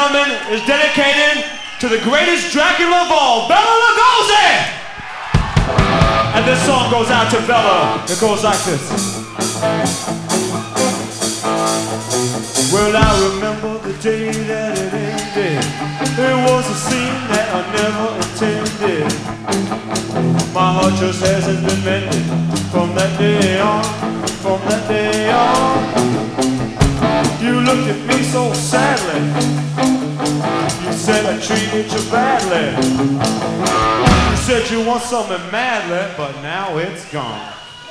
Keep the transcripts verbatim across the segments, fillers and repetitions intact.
gentlemen, is dedicated to the greatest Dracula of all, Bela Lugosi! And this song goes out to Bela. It goes like this. Well, I remember the day that it ended. It was a scene that I never intended. My heart just hasn't been mended from that day on, from that day on. You looked at me so sadly. You said I treated you badly. You said you want something madly, but now it's gone.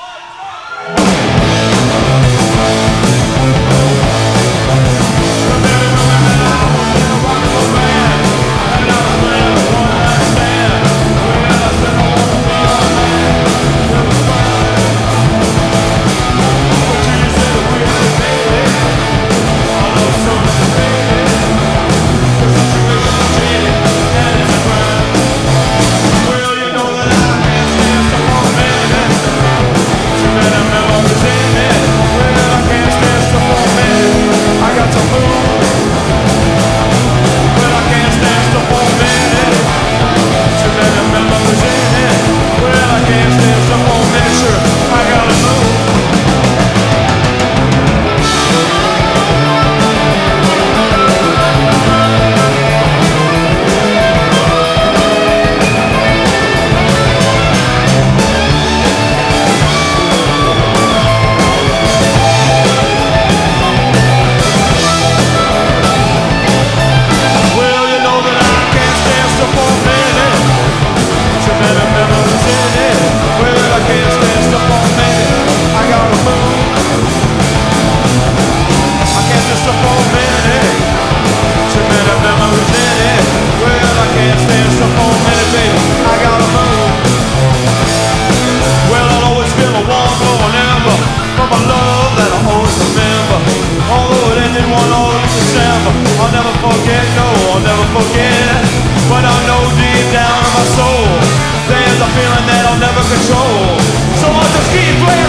I'll never forget, no, I'll never forget. But I know deep down in my soul there's a feeling that I'll never control. So I'll just keep playing.